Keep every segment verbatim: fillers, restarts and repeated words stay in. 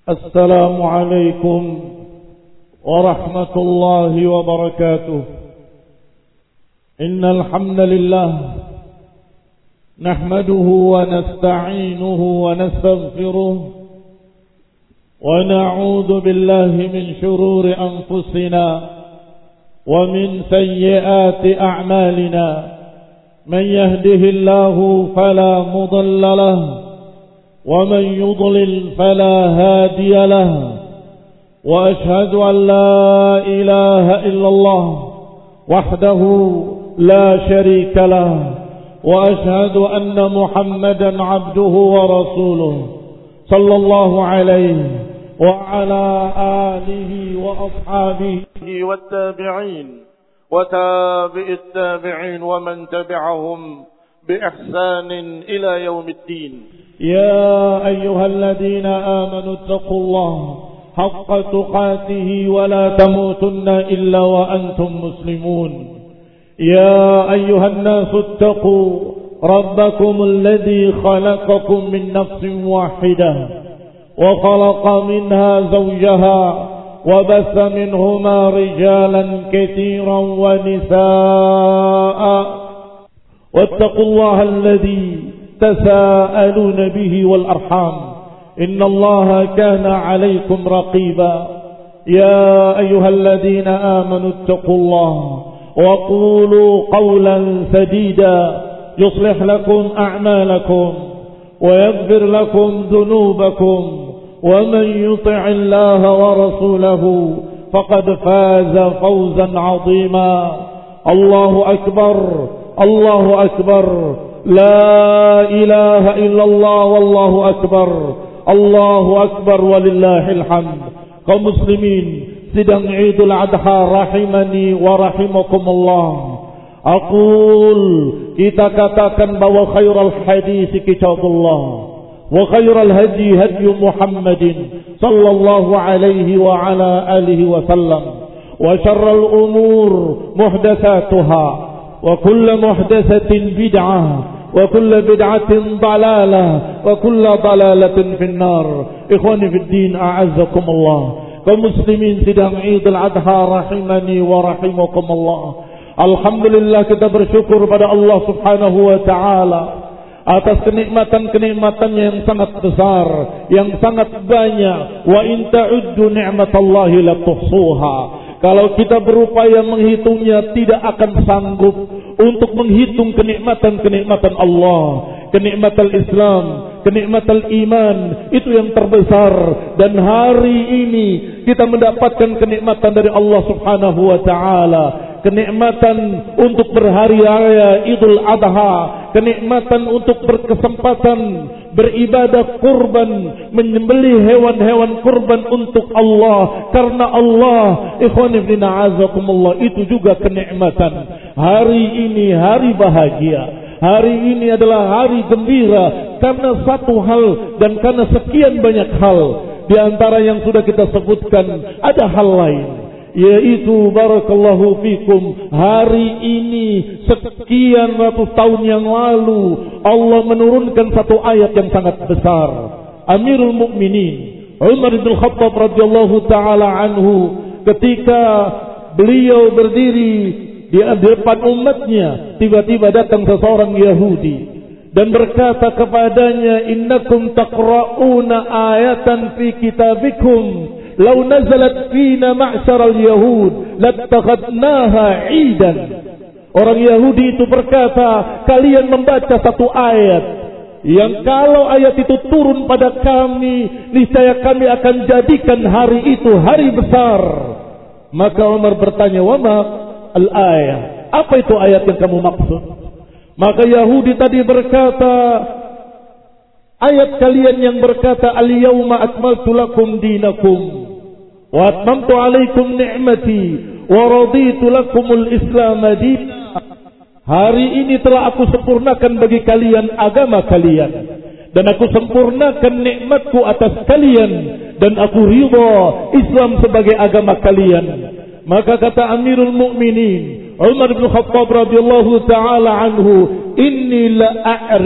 السلام عليكم ورحمة الله وبركاته. إن الحمد لله نحمده ونستعينه ونستغفره ونعوذ بالله من شرور أنفسنا ومن سيئات أعمالنا. من يهده الله فلا مضل له ومن يضلل فلا هادي له، وأشهد أن لا إله إلا الله وحده لا شريك له، وأشهد أن محمدا عبده ورسوله صلى الله عليه وعلى آله وأصحابه والتابعين وتابع التابعين ومن تبعهم بإحسان إلى يوم الدين. يا أيها الذين آمنوا اتقوا الله حق تقاته ولا تموتن إلا وأنتم مسلمون. يا أيها الناس اتقوا ربكم الذي خلقكم من نفس واحدة وخلق منها زوجها وبث منهما رجالا كثيرا ونساء، واتقوا الله الذي تساءلون به والأرحام إن الله كان عليكم رقيبا. يا أيها الذين آمنوا اتقوا الله وقولوا قولا سديدا يصلح لكم أعمالكم ويغفر لكم ذنوبكم، ومن يطع الله ورسوله فقد فاز فوزا عظيما. الله أكبر الله أكبر، لا إله إلا الله والله أكبر، الله أكبر ولله الحمد. kaum muslimin sidang Idul Adha rahimani wa rahimakumullah. Aqul, kita katakan bahwa khairul hadis kitabullah wa khairul hadi hadi Muhammadin sallallahu alaihi wa ala alihi wa sallam, wa syarrul umur muhdatsatuha wa kullu muhdatsatin bid'ah wa kullu bid'atin dalalah wa kullu dalalatin finnar. Ikhwani fid din, a'azzakumullah. Kaum muslimin sidang Idul Adha rahimani wa rahimakumullah. Alhamdulillah, kita bersyukur pada Allah Subhanahu wa taala atas kenikmatan-kenikmatannya yang sangat besar, yang sangat banyak. Wa in ta'uddu ni'matallahi la tuhsuha. Kalau kita berupaya menghitungnya, tidak akan sanggup untuk menghitung kenikmatan-kenikmatan Allah. Kenikmatan Islam, kenikmatan iman, itu yang terbesar. Dan hari ini kita mendapatkan kenikmatan dari Allah Subhanahu wa ta'ala. Kenikmatan untuk berhari raya Idul Adha, kenikmatan untuk berkesempatan beribadah kurban, menyembelih hewan-hewan kurban untuk Allah, karena Allah. Ikhwani fillah, a'azakumullah, itu juga kenikmatan. Hari ini hari bahagia, hari ini adalah hari gembira karena satu hal dan karena sekian banyak hal. Di antara yang sudah kita sebutkan ada hal lain, yaitu barakallahu fikum, hari ini sekian ratus tahun yang lalu Allah menurunkan satu ayat yang sangat besar. Amirul Mukminin Umar bin Khattab radhiyallahu taala anhu, ketika beliau berdiri di depan umatnya, tiba-tiba datang seseorang Yahudi dan berkata kepadanya, innakum taqra'una ayatan fi kitabikum law nazalat fina ma'syaral yahud lattakhadnaha 'idan. Orang Yahudi itu berkata, kalian membaca satu ayat yang kalau ayat itu turun pada kami, niscaya kami akan jadikan hari itu hari besar. Maka Umar bertanya, wa ma al-ayah? Apa itu ayat yang kamu maksud? Maka Yahudi tadi berkata, ayat kalian yang berkata, al-yawma akmaltu lakum dinakum wa atmamtu alaikum ni'mati wa raditu lakumul islam dinan. Hari ini telah aku sempurnakan bagi kalian agama kalian, dan aku sempurnakan nikmatku atas kalian, dan aku ridha Islam sebagai agama kalian. Maka kata Amirul Mukminin Umar bin Khattab radhiyallahu taala anhu, inni la a'rif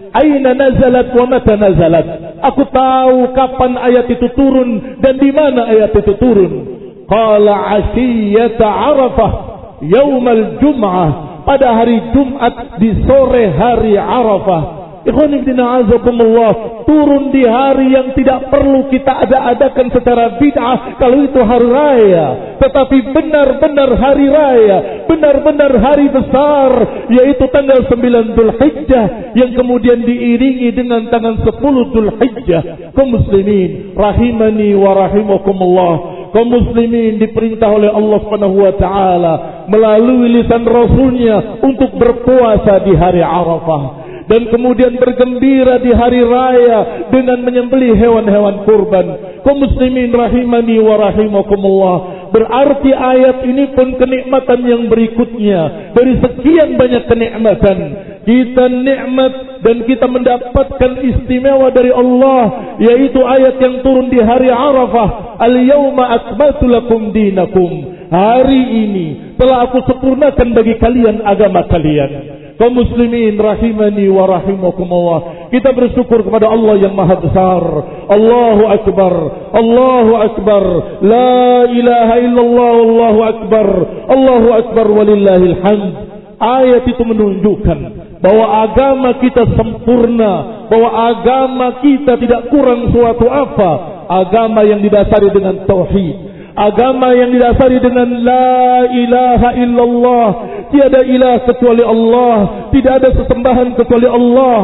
Aina nazalat wa mata nazalat. Aku tahu kapan ayat itu turun dan di mana ayat itu turun. Qala ashiyata Arafah yaumal Jum'ah, pada hari Jumat di sore hari Arafah. Ikhwan fillah azakumullah, turun di hari yang tidak perlu kita ada-adakan secara bid'ah kalau itu hari raya, tetapi benar-benar hari raya, benar-benar hari besar, yaitu tanggal sembilan Dzulhijjah yang kemudian diiringi dengan tanggal sepuluh Dzulhijjah. Kaum muslimin rahimani wa rahimakumullah, kaum muslimin diperintah oleh Allah Subhanahu wa taala melalui lisan Rasulnya untuk berpuasa di hari Arafah dan kemudian bergembira di hari raya dengan menyembelih hewan-hewan kurban. Kaum muslimin rahimani wa rahimakumullah, berarti ayat ini pun kenikmatan yang berikutnya dari sekian banyak kenikmatan. Kita nikmat dan kita mendapatkan istimewa dari Allah, yaitu ayat yang turun di hari Arafah. Al-yawma akmaltu lakum dinakum. Hari ini telah aku sempurnakan bagi kalian agama kalian. Kaum muslimin rahimani wa rahimakumullah, kita bersyukur kepada Allah yang maha besar. Allahu akbar, Allahu akbar, la ilaha illallah, Allahu akbar, Allahu akbar walillahil hamd. Ayat itu menunjukkan bahwa agama kita sempurna, bahwa agama kita tidak kurang suatu apa. Agama yang didasari dengan tauhid, agama yang didasari dengan la ilaha illallah, tiada ilah kecuali Allah, tidak ada sesembahan kecuali Allah.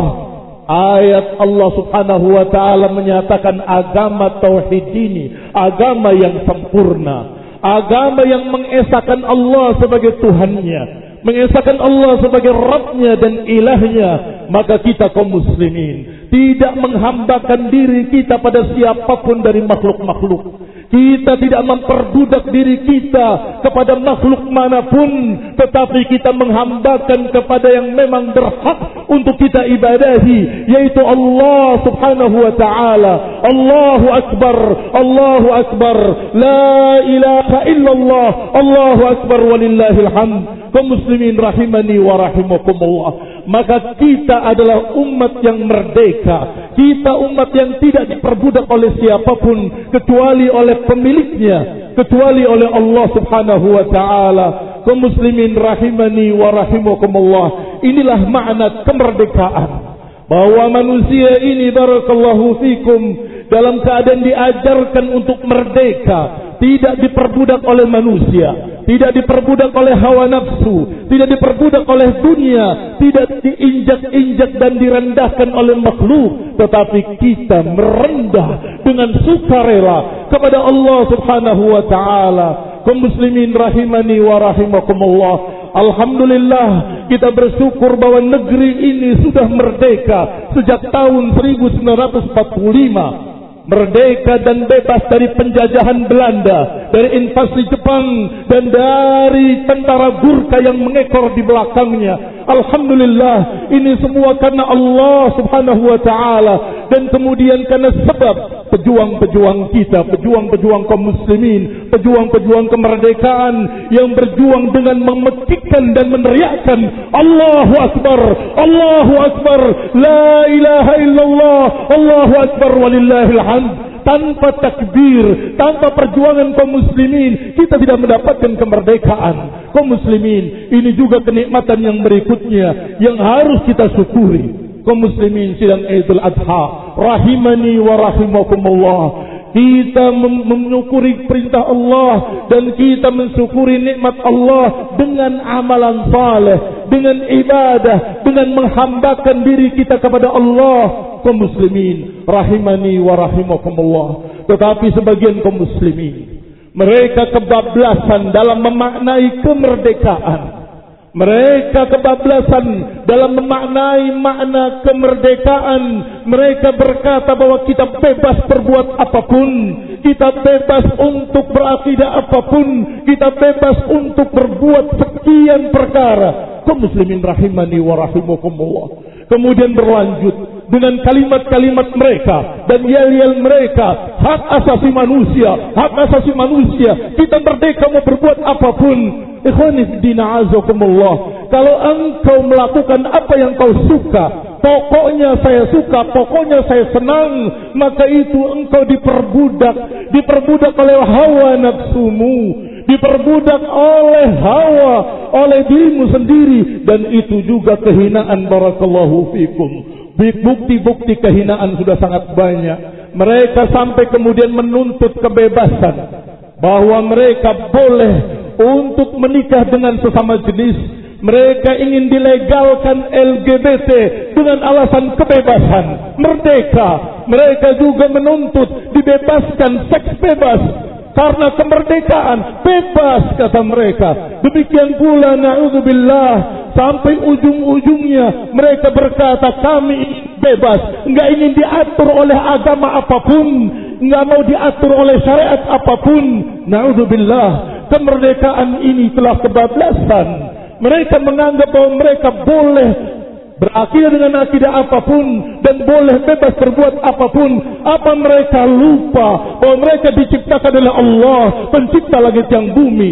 Ayat Allah Subhanahu wa taala menyatakan agama tauhid ini agama yang sempurna, agama yang mengesahkan Allah sebagai Tuhannya, mengesahkan Allah sebagai Rabbnya dan ilahnya. Maka kita kaum muslimin tidak menghambakan diri kita pada siapapun dari makhluk-makhluk. Kita tidak memperbudak diri kita kepada makhluk manapun, tetapi kita menghambakan kepada yang memang berhak untuk kita ibadahi, yaitu Allah Subhanahu wa taala. Allahu akbar, Allahu akbar, la ilaha illallah, Allahu akbar walillahil hamd. Kaum muslimin rahimani wa rahimakumullah, maka kita adalah umat yang merdeka. Kita umat yang tidak diperbudak oleh siapapun kecuali oleh pemiliknya, kecuali oleh Allah Subhanahu wa taala. Kaum muslimin rahimani wa rahimakumullah, inilah makna kemerdekaan, bahwa manusia ini barakallahu fikum dalam keadaan diajarkan untuk merdeka, tidak diperbudak oleh manusia, tidak diperbudak oleh hawa nafsu, tidak diperbudak oleh dunia, tidak diinjak-injak dan direndahkan oleh makhluk, tetapi kita merendah dengan sukarela kepada Allah Subhanahu wa taala. Kaum muslimin rahimani wa rahimakumullah, alhamdulillah kita bersyukur bahwa negeri ini sudah merdeka sejak tahun seribu sembilan ratus empat puluh lima. Merdeka dan bebas dari penjajahan Belanda, dari invasi Jepang, dan dari tentara Gurkha yang mengekor di belakangnya. Alhamdulillah, ini semua karena Allah Subhanahu wa taala, dan kemudian karena sebab pejuang-pejuang kita, pejuang-pejuang kaum muslimin, pejuang-pejuang kemerdekaan yang berjuang dengan memekikkan dan meneriakkan Allahu akbar, Allahu akbar, la ilaha illallah, Allahu akbar walillahil hamd. Tanpa takbir, tanpa perjuangan kaum muslimin, kita tidak mendapatkan kemerdekaan. Kaum muslimin, ini juga kenikmatan yang berikutnya yang harus kita syukuri. Kaum muslimin sidang Idul Adha, rahimani wa rahimakumullah, kita menyukuri perintah Allah dan kita mensyukuri nikmat Allah dengan amalan saleh, dengan ibadah, dengan menghambakan diri kita kepada Allah. Kaum muslimin rahimani wa rahimakumullah, tetapi sebagian kaum muslimin mereka kebablasan dalam memaknai kemerdekaan. Mereka kebablasan dalam memaknai makna kemerdekaan. Mereka berkata bahwa kita bebas berbuat apapun, kita bebas untuk berakidah apapun, kita bebas untuk berbuat sekian perkara. Kaum muslimin rahimani wa rahimakumullah, kemudian berlanjut dengan kalimat-kalimat mereka dan yel-yel mereka, hak asasi manusia, hak asasi manusia, kita merdeka mau berbuat apapun. Ikhwani fiddin a'azakumullah, kalau engkau melakukan apa yang kau suka, pokoknya saya suka, pokoknya saya senang, maka itu engkau diperbudak, diperbudak oleh hawa nafsumu, diperbudak oleh hawa, oleh dirimu sendiri, dan itu juga kehinaan. Barakallahu fikum. Bukti-bukti kehinaan sudah sangat banyak. Mereka sampai kemudian menuntut kebebasan, bahwa mereka boleh untuk menikah dengan sesama jenis. Mereka ingin dilegalkan L G B T dengan alasan kebebasan, merdeka. Mereka juga menuntut dibebaskan seks bebas karena kemerdekaan, bebas kata mereka. Demikian pula na'udzubillah, sampai ujung-ujungnya mereka berkata kami ingin bebas, enggak ingin diatur oleh agama apapun, enggak mau diatur oleh syariat apapun. Na'udzubillah, kemerdekaan ini telah kebablasan. Mereka menganggap bahwa mereka boleh berakidah dengan akidah apapun dan boleh bebas berbuat apapun. Apa mereka lupa bahwa mereka diciptakan oleh Allah, pencipta langit yang bumi,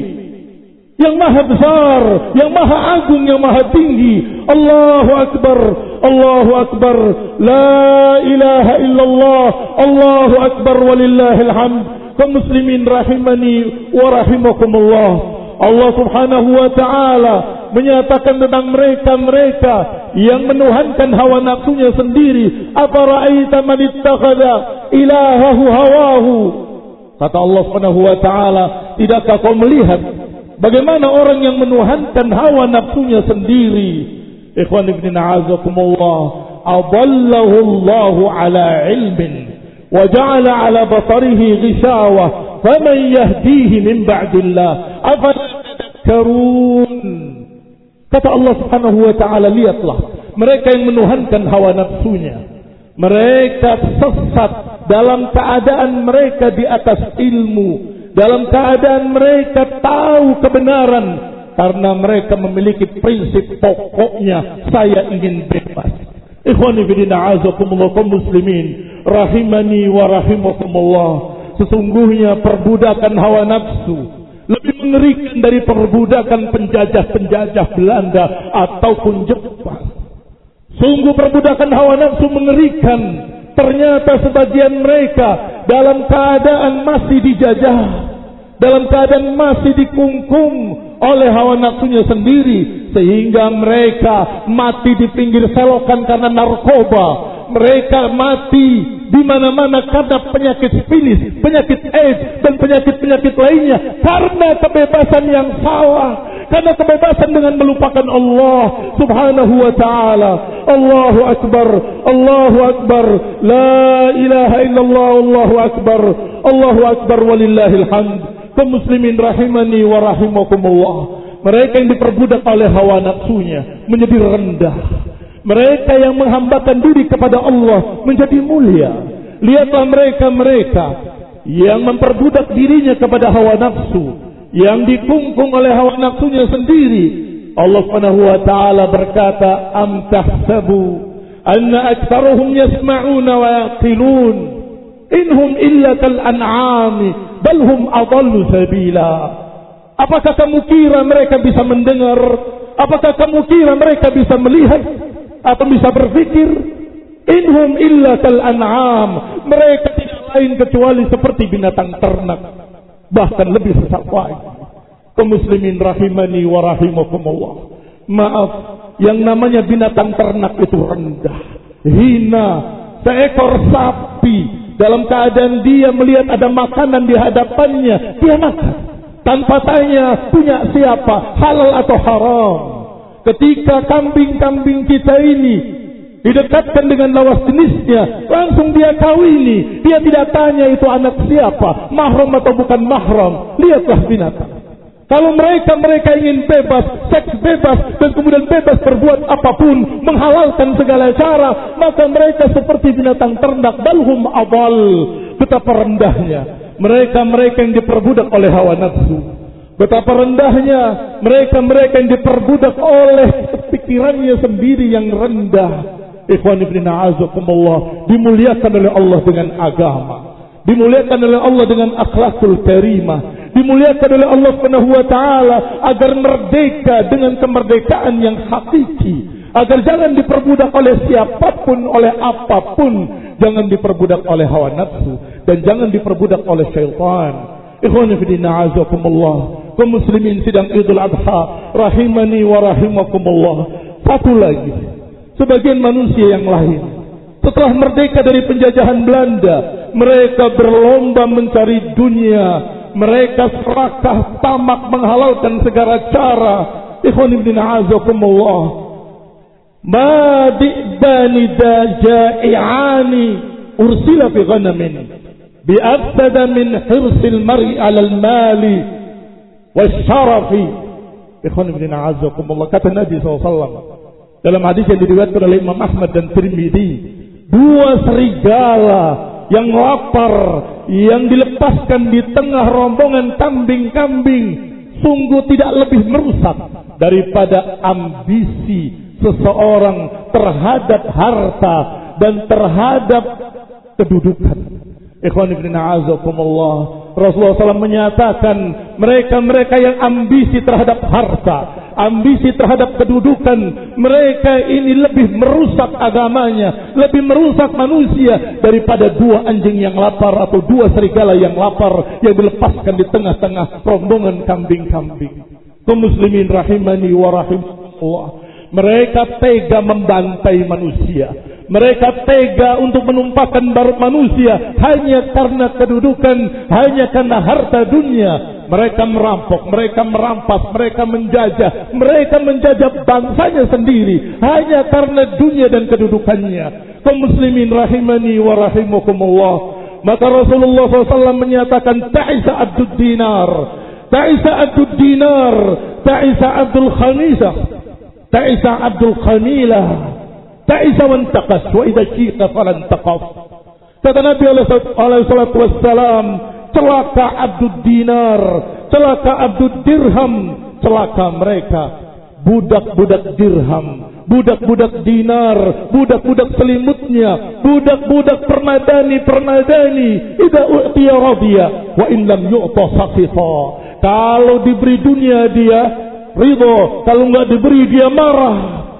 yang maha besar, yang maha agung, yang maha tinggi. Allahu Akbar, Allahu Akbar, la ilaha illallah, Allahu Akbar walillahil hamd. Kaum muslimin rahimani wa rahimakumullah. Allah subhanahu wa ta'ala menyatakan tentang mereka-mereka yang menuhankan hawa nafsunya sendiri. Afara'aita man ittakhadha ilahahu hawahu. Kata Allah subhanahu wa ta'ala, tidakkah kau melihat bagaimana orang yang menuhankan hawa nafsunya sendiri? Ikhwan ibn a'azakumullah, adallahu Allahu ala ilmin wa ja'ala ala basarihi ghishawah faman yahdihi min ba'dillah afala tadhakkarun. Kata Allah subhanahu wa ta'ala, lihatlah mereka yang menuhankan hawa nafsunya, mereka sesat dalam keadaan mereka di atas ilmu, dalam keadaan mereka tahu kebenaran, karena mereka memiliki prinsip pokoknya, saya ingin bebas. Ikhwani fillah a'azakumullah, kaum muslimin rahimani wa rahimakumullah. Sesungguhnya perbudakan hawa nafsu lebih mengerikan dari perbudakan penjajah-penjajah Belanda ataupun Jepang. Sungguh perbudakan hawa nafsu mengerikan. Ternyata sebagian mereka dalam keadaan masih dijajah, dalam keadaan masih dikungkung oleh hawa nafsunya sendiri, sehingga mereka mati di pinggir selokan karena narkoba. Mereka mati di mana-mana karena penyakit sifilis, penyakit AIDS, dan penyakit-penyakit lainnya karena kebebasan yang salah, karena kebebasan dengan melupakan Allah subhanahu wa ta'ala. Allahu Akbar, Allahu Akbar, la ilaha illallah, Allahu Akbar, Allahu Akbar walillahil hamd. Kaum muslimin rahimani wa rahimakumullah, mereka yang diperbudak oleh hawa nafsunya menjadi rendah. Mereka yang menghambakan diri kepada Allah menjadi mulia. Lihatlah mereka-mereka yang memperbudak dirinya kepada hawa nafsu, yang dikungkung oleh hawa nafsunya sendiri. Allah Subhanahu wa ta'ala berkata, am tahsabu anna aktsaruhum yasma'una wa yaqilun inhum illa kal an'ami bal hum adallu sabila. Apakah kamu kira mereka bisa mendengar? Apakah kamu kira mereka bisa melihat atau bisa berpikir? Inhum illa kal an'am, mereka tidak lain kecuali seperti binatang ternak, bahkan lebih sesat lagi. Kaum muslimin rahimani wa rahimakumullah, maaf, yang namanya binatang ternak itu rendah, hina. Seekor sapi dalam keadaan dia melihat ada makanan di hadapannya, dia makan tanpa tanya punya siapa, halal atau haram. Ketika kambing-kambing kita ini didekatkan dengan lawas jenisnya, langsung dia kawini. Dia tidak tanya itu anak siapa, mahram atau bukan mahram. Lihatlah binatang. Kalau mereka-mereka ingin bebas, seks bebas, dan kemudian bebas berbuat apapun, menghalalkan segala cara, maka mereka seperti binatang ternak. Balhum abal, betapa rendahnya mereka-mereka yang diperbudak oleh hawa nafsu. Betapa rendahnya mereka-mereka yang diperbudak oleh pikirannya sendiri yang rendah. Ikhwan ibn a'azakumullah, dimuliakan oleh Allah dengan agama, dimuliakan oleh Allah dengan akhlakul karimah, dimuliakan oleh Allah Subhanahu wa ta'ala agar merdeka dengan kemerdekaan yang hakiki, agar jangan diperbudak oleh siapapun, oleh apapun. Jangan diperbudak oleh hawa nafsu dan jangan diperbudak oleh syaitan. Ikhwani fi din, a'azakumullah. Kaum muslimin sidang Idul Adha rahimani wa rahimakumullah. Satu lagi, sebagian manusia yang lain setelah merdeka dari penjajahan Belanda, mereka berlomba mencari dunia. Mereka serakah tamak menghalalkan segala cara. Ikhwan ibn a'azakumullah. Ma di'bani daja'i'ani ursila fi ghanamin bi'afsada min hirsil mar'i 'alal mali wasyarafi. Ikhwan ibn a'azakumullah. Kata Nabi sallallahu alaihi wasallam dalam hadis yang diriwayatkan oleh Imam Ahmad dan Tirmidzi, dua serigala yang lapar, yang dilepaskan di tengah rombongan kambing-kambing, sungguh tidak lebih merusak daripada ambisi seseorang terhadap harta dan terhadap kedudukan. Ikhwan ibn a'azakumullah. Rasulullah shallallahu alaihi wasallam menyatakan, mereka-mereka yang ambisi terhadap harta, ambisi terhadap kedudukan, mereka ini lebih merusak agamanya, lebih merusak manusia daripada dua anjing yang lapar atau dua serigala yang lapar yang dilepaskan di tengah-tengah rombongan kambing-kambing. Kaum muslimin rahimani wa rahimakumullah. Mereka tega membantai manusia. Mereka tega untuk menumpahkan baru manusia hanya karena kedudukan, hanya karena harta dunia. Mereka merampok, mereka merampas, mereka menjajah, mereka menjajah bangsanya sendiri hanya karena dunia dan kedudukannya. Kaum muslimin rahimani wa rahimakumullah. Maka Rasulullah shallallahu alaihi wasallam menyatakan, ta'isa abdud dinar, ta'isa abdud dinar, ta'isa abdul khamisah, ta'isa abdul khamilah, ta'isa wan taqas wa idza syi'ta falan taqaf. Kata Nabi alaihi salatu wassalam, celaka abdud dinar, celaka abdud dirham, celaka mereka budak-budak dirham, budak-budak dinar, budak-budak selimutnya, budak-budak permadani-permadani. Idza u'tiya radiya wa in lam yu'ta sakhita. Kalau diberi dunia dia ridho, kalau enggak diberi dia marah.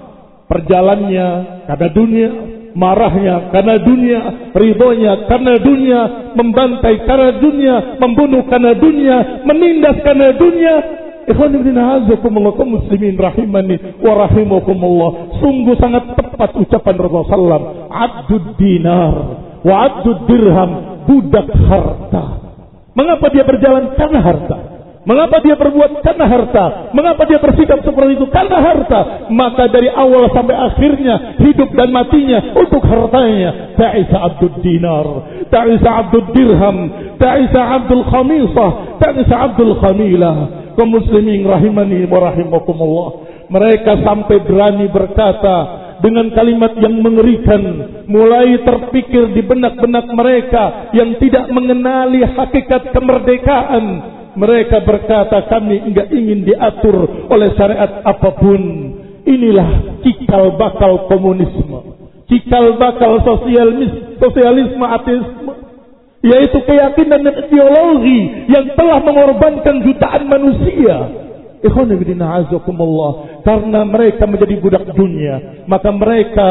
Perjalannya karena dunia, marahnya karena dunia, ridhonya karena dunia, membantai karena dunia, membunuh karena dunia, menindas karena dunia. Ikhwan ibn a'azakumullah, kaum muslimin rahimani wa rahimakumullah. Sungguh sangat tepat ucapan Rasulullah sallallahu alaihi wasallam, abdud dinar wa abdud dirham, budak harta. Mengapa dia berjalan? Karena harta. Mengapa dia berbuat? Karena harta. Mengapa dia bersikap seperti itu? Karena harta. Maka dari awal sampai akhirnya, hidup dan matinya untuk hartanya. Ta'isa abdud dinar, ta'isa abdud dirham, ta'isa abdul khamisah, ta'isa abdul khamilah. Kaum muslimin rahimani wa rahimakumullah. Mereka sampai berani berkata dengan kalimat yang mengerikan, mulai terpikir di benak-benak mereka yang tidak mengenali hakikat kemerdekaan. Mereka berkata, kami enggak ingin diatur oleh syariat apapun. Inilah cikal bakal komunisme, cikal bakal sosialisme, sosialisme ateisme, yaitu keyakinan dan ideologi yang telah mengorbankan jutaan manusia. Ikhwan fillah a'azakumullah. Karena mereka menjadi budak dunia, maka mereka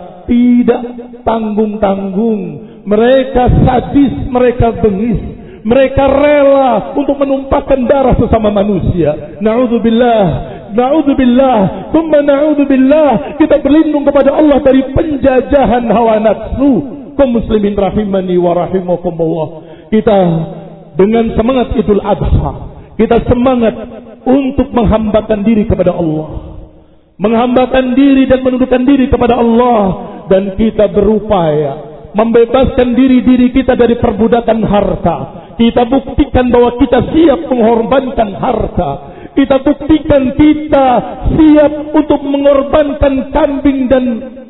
tidak tanggung-tanggung, mereka sadis, mereka bengis. Mereka rela untuk menumpahkan darah sesama manusia. Na'udzubillah, na'udzubillah, thumma na'udzubillah. Kita berlindung kepada Allah dari penjajahan hawa nafsu. Kaum muslimin rahimani wa rahimakumullah. Kita dengan semangat Idul Adha, kita semangat untuk menghambakan diri kepada Allah, menghambakan diri dan menundukkan diri kepada Allah, dan kita berupaya membebaskan diri-diri kita dari perbudakan harta. Kita buktikan bahwa kita siap mengorbankan harta. Kita buktikan kita siap untuk mengorbankan kambing dan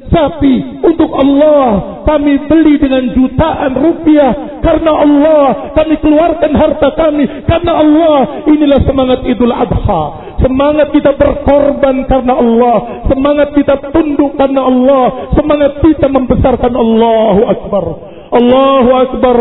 sapi untuk Allah. Kami beli dengan jutaan rupiah karena Allah. Kami keluarkan harta kami karena Allah. Inilah semangat Idul Adha. Semangat kita berkorban karena Allah. Semangat kita tunduk karena Allah. Semangat kita membesarkan Allahu Akbar. Allahu Akbar,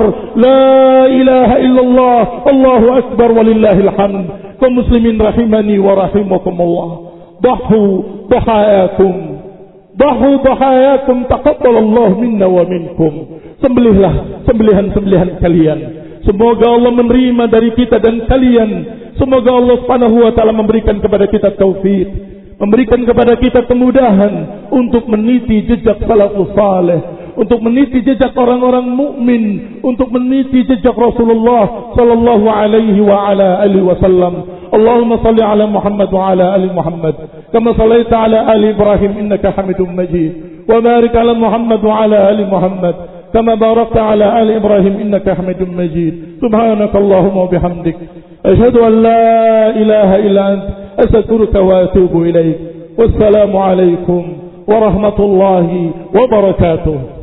la ilaha illallah, Allahu Akbar walillahil hamd. Kaum muslimin rahimani wa rahimakumullah. Dahu dahayakum Dahu dahayakum taqabbalallahu minna wa minkum. Sembelihlah sembelihan-sembelihan kalian. Semoga Allah menerima dari kita dan kalian. Semoga Allah Subhanahu wa taala memberikan kepada kita taufik, memberikan kepada kita kemudahan untuk meniti jejak salafus saleh, untuk meniti jejak orang-orang mukmin, untuk meniti jejak Rasulullah sallallahu alaihi wa ala alihi wasallam. Allahumma salli ala Muhammad wa ala ali Muhammad kama sallaita ala ali Ibrahim innaka Hamidum Majid, wa barik ala Muhammad wa ala ali Muhammad kama barakta ala ali Ibrahim innaka Hamidum Majid. Subhanakallahumma wa bihamdik asyhadu an la ilaha illa anta astaghfiruka wa atubu ilaik. Wassalamu alaikum warahmatullahi wabarakatuh.